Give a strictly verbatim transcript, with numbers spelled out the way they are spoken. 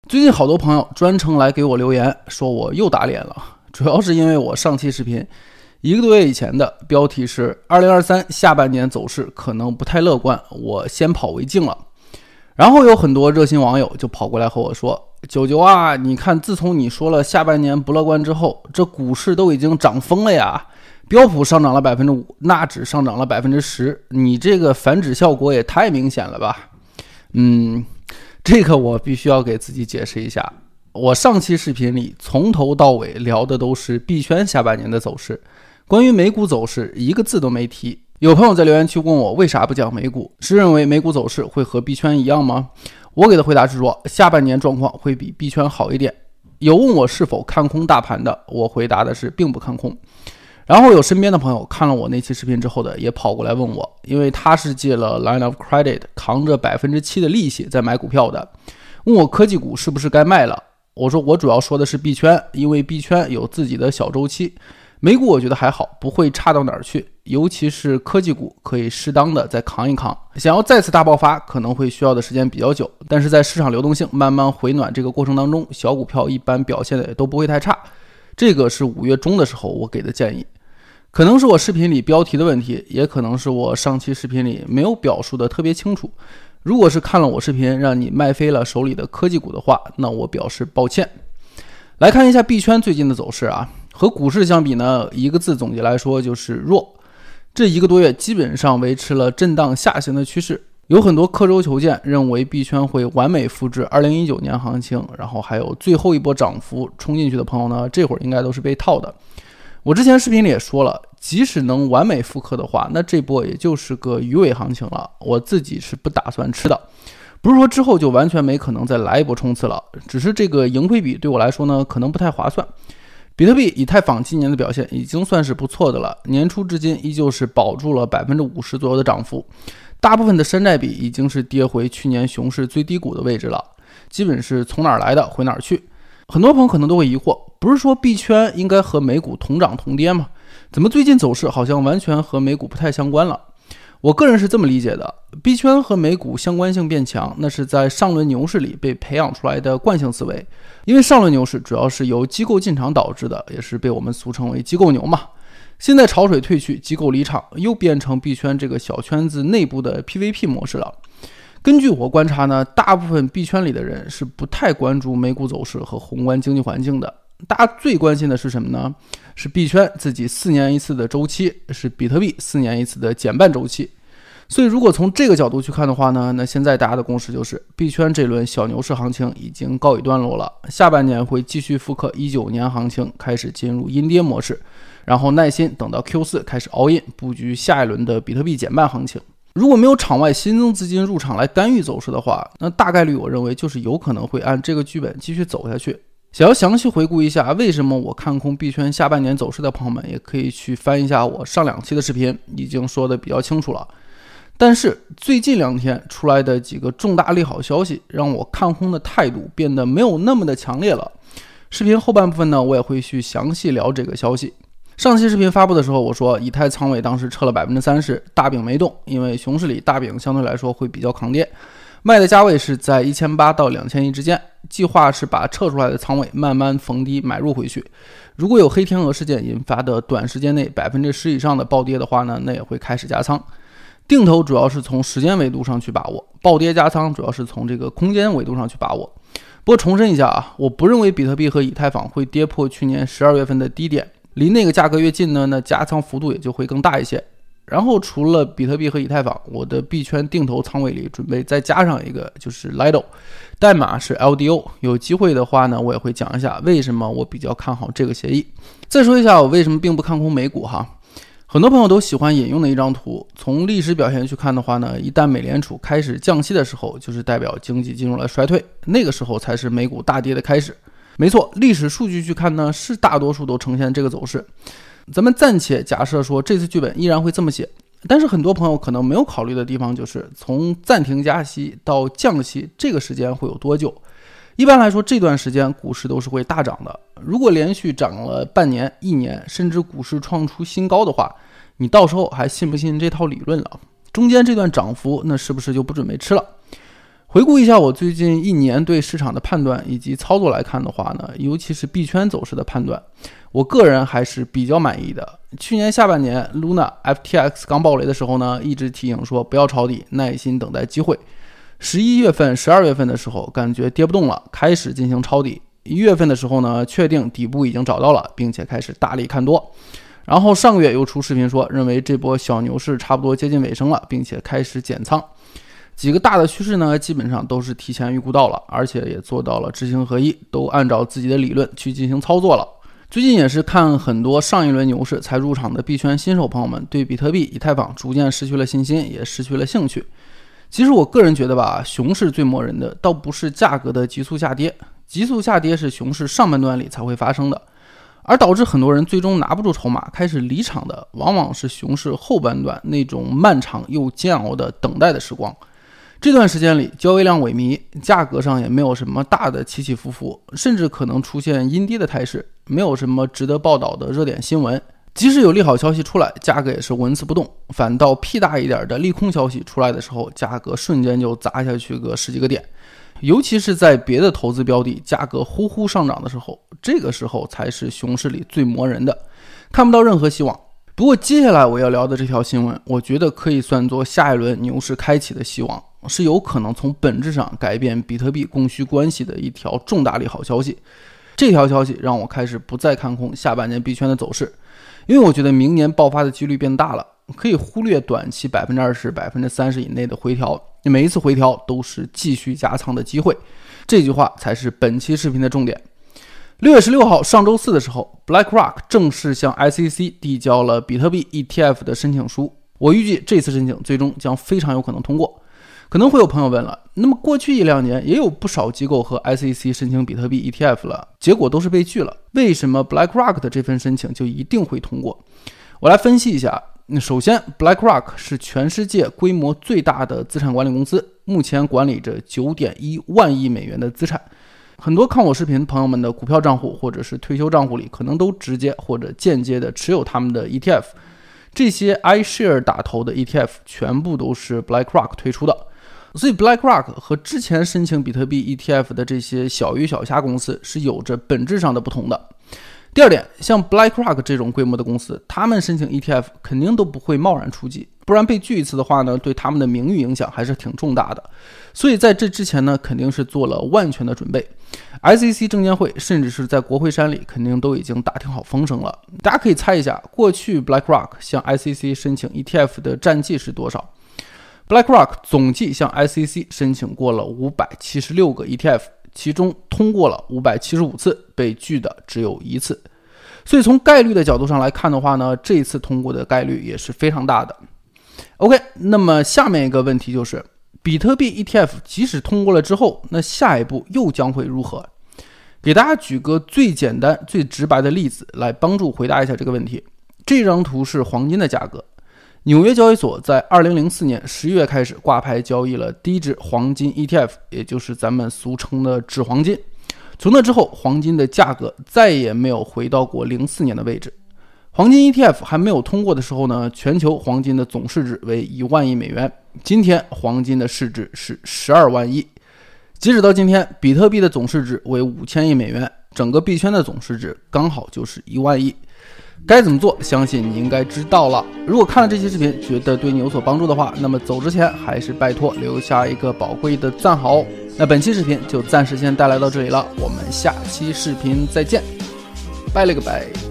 最近好多朋友专程来给我留言，说我又打脸了，主要是因为我上期视频一个多月以前的标题是二零二三下半年走势可能不太乐观，我先跑为敬了。然后有很多热心网友就跑过来和我说，九九啊，你看自从你说了下半年不乐观之后，这股市都已经涨疯了呀，标普上涨了 百分之五， 纳指上涨了 百分之十， 你这个反指效果也太明显了吧。嗯，这个我必须要给自己解释一下，我上期视频里从头到尾聊的都是币圈下半年的走势，关于美股走势一个字都没提。有朋友在留言区问我为啥不讲美股，是认为美股走势会和币圈一样吗？我给的回答是说，下半年状况会比币圈好一点。有问我是否看空大盘的，我回答的是并不看空。然后有身边的朋友看了我那期视频之后的也跑过来问我，因为他是借了 line of credit 扛着 百分之七 的利息在买股票的，问我科技股是不是该卖了。我说我主要说的是币圈，因为币圈有自己的小周期，美股我觉得还好，不会差到哪儿去，尤其是科技股可以适当的再扛一扛，想要再次大爆发可能会需要的时间比较久，但是在市场流动性慢慢回暖这个过程当中，小股票一般表现的也都不会太差。这个是五月中的时候我给的建议，可能是我视频里标题的问题，也可能是我上期视频里没有表述的特别清楚。如果是看了我视频让你卖飞了手里的科技股的话，那我表示抱歉。来看一下币圈最近的走势啊，和股市相比呢，一个字总结来说就是弱。这一个多月基本上维持了震荡下行的趋势，有很多刻舟求剑认为币圈会完美复制二零一九年行情，然后还有最后一波涨幅冲进去的朋友呢，这会儿应该都是被套的。我之前视频里也说了，即使能完美复刻的话，那这波也就是个鱼尾行情了，我自己是不打算吃的。不是说之后就完全没可能再来一波冲刺了，只是这个盈亏比对我来说呢，可能不太划算。比特币、以太坊今年的表现已经算是不错的了，年初至今依旧是保住了 百分之五十 左右的涨幅，大部分的山寨币已经是跌回去年熊市最低谷的位置了，基本是从哪儿来的回哪儿去。很多朋友可能都会疑惑，不是说币圈应该和美股同涨同跌吗？怎么最近走势好像完全和美股不太相关了？我个人是这么理解的，币圈和美股相关性变强，那是在上轮牛市里被培养出来的惯性思维。因为上轮牛市主要是由机构进场导致的，也是被我们俗称为机构牛嘛。现在潮水退去，机构离场，又变成币圈这个小圈子内部的 P V P 模式了。根据我观察呢，大部分币圈里的人是不太关注美股走势和宏观经济环境的。大家最关心的是什么呢？是币圈自己四年一次的周期，是比特币四年一次的减半周期。所以如果从这个角度去看的话呢，那现在大家的共识就是币圈这轮小牛市行情已经告一段落了，下半年会继续复刻一九年行情，开始进入阴跌模式，然后耐心等到 Q 四 开始 all in 布局下一轮的比特币减半行情。如果没有场外新增资金入场来干预走势的话，那大概率我认为就是有可能会按这个剧本继续走下去。想要详细回顾一下为什么我看空币圈下半年走势的朋友们，也可以去翻一下我上两期的视频，已经说的比较清楚了。但是最近两天出来的几个重大利好消息，让我看空的态度变得没有那么的强烈了。视频后半部分呢，我也会去详细聊这个消息。上期视频发布的时候，我说以太仓位当时撤了 百分之三十， 大饼没动，因为熊市里大饼相对来说会比较抗跌，卖的价位是在一千八到两千一之间，计划是把撤出来的仓位慢慢逢低买入回去。如果有黑天鹅事件引发的短时间内 百分之十 以上的暴跌的话呢，那也会开始加仓。定投主要是从时间维度上去把握，暴跌加仓主要是从这个空间维度上去把握。不过重申一下啊，我不认为比特币和以太坊会跌破去年十二月份的低点，离那个价格越近呢，那加仓幅度也就会更大一些。然后除了比特币和以太坊，我的币圈定投仓位里准备再加上一个就是 Lido， 代码是 L D O， 有机会的话呢，我也会讲一下为什么我比较看好这个协议。再说一下我为什么并不看空美股哈。很多朋友都喜欢引用的一张图，从历史表现去看的话呢，一旦美联储开始降息的时候，就是代表经济进入了衰退，那个时候才是美股大跌的开始。没错，历史数据去看呢，是大多数都呈现这个走势。咱们暂且假设说这次剧本依然会这么写，但是很多朋友可能没有考虑的地方就是从暂停加息到降息这个时间会有多久。一般来说这段时间股市都是会大涨的，如果连续涨了半年、一年，甚至股市创出新高的话，你到时候还信不信这套理论了？中间这段涨幅那是不是就不准备吃了？ 回顾一下我最近一年对市场的判断以及操作来看的话呢，尤其是币圈走势的判断，我个人还是比较满意的。去年下半年 Luna F T X 刚爆雷的时候呢，一直提醒说不要抄底，耐心等待机会。十一月份、十二月份的时候，感觉跌不动了，开始进行抄底。一月份的时候呢，确定底部已经找到了，并且开始大力看多。然后上个月又出视频说，认为这波小牛市差不多接近尾声了，并且开始减仓。几个大的趋势呢，基本上都是提前预估到了，而且也做到了知行合一，都按照自己的理论去进行操作了。最近也是看很多上一轮牛市才入场的币圈新手朋友们对比特币、以太坊逐渐失去了信心，也失去了兴趣。其实我个人觉得吧，熊市最磨人的倒不是价格的急速下跌，急速下跌是熊市上半段里才会发生的，而导致很多人最终拿不住筹码开始离场的，往往是熊市后半段那种漫长又煎熬的等待的时光。这段时间里交易量萎靡，价格上也没有什么大的起起伏伏，甚至可能出现阴跌的态势，没有什么值得报道的热点新闻。即使有利好消息出来，价格也是纹丝不动，反倒屁大一点的利空消息出来的时候，价格瞬间就砸下去个十几个点。尤其是在别的投资标的价格呼呼上涨的时候，这个时候才是熊市里最磨人的，看不到任何希望。不过接下来我要聊的这条新闻，我觉得可以算作下一轮牛市开启的希望，是有可能从本质上改变比特币供需关系的一条重大利好消息。这条消息让我开始不再看空下半年币圈的走势，因为我觉得明年爆发的几率变大了，可以忽略短期 百分之二十、百分之三十 以内的回调，每一次回调都是继续加仓的机会。这句话才是本期视频的重点。六月十六号上周四的时候， BlackRock 正式向 S E C 递交了比特币 E T F 的申请书，我预计这次申请最终将非常有可能通过。可能会有朋友问了，那么过去一两年也有不少机构和 S E C 申请比特币 E T F 了，结果都是被拒了，为什么 BlackRock 的这份申请就一定会通过？我来分析一下。首先 BlackRock 是全世界规模最大的资产管理公司，目前管理着 九点一万亿美元的资产。很多看我视频朋友们的股票账户或者是退休账户里，可能都直接或者间接的持有他们的 E T F。这些 iShare 打头的 E T F 全部都是 BlackRock 推出的，所以 BlackRock 和之前申请比特币 E T F 的这些小鱼小虾公司是有着本质上的不同的。第二点，像 BlackRock 这种规模的公司，他们申请 E T F 肯定都不会贸然出击，不然被拒一次的话呢，对他们的名誉影响还是挺重大的。所以在这之前呢，肯定是做了万全的准备。S E C 证监会甚至是在国会山里肯定都已经打听好风声了。大家可以猜一下，过去 BlackRock 向 S E C 申请 E T F 的战绩是多少？ BlackRock 总计向 S E C 申请过了五百七十六个 E T F， 其中通过了五百七十五次，被拒的只有一次。所以从概率的角度上来看的话呢，这一次通过的概率也是非常大的。 OK， 那么下面一个问题就是，比特币 E T F 即使通过了之后，那下一步又将会如何？给大家举个最简单最直白的例子来帮助回答一下这个问题。这张图是黄金的价格，纽约交易所在二零零四年十月开始挂牌交易了低值黄金 E T F， 也就是咱们俗称的纸黄金。从那之后，黄金的价格再也没有回到过零四年的位置。黄金 E T F 还没有通过的时候呢，全球黄金的总市值为一万亿美元，今天黄金的市值是十二万亿。截止到今天，比特币的总市值为五千亿美元，整个币圈的总市值刚好就是一万亿。该怎么做，相信你应该知道了。如果看了这期视频觉得对你有所帮助的话，那么走之前还是拜托留下一个宝贵的赞好。那本期视频就暂时先带来到这里了，我们下期视频再见，拜了个拜。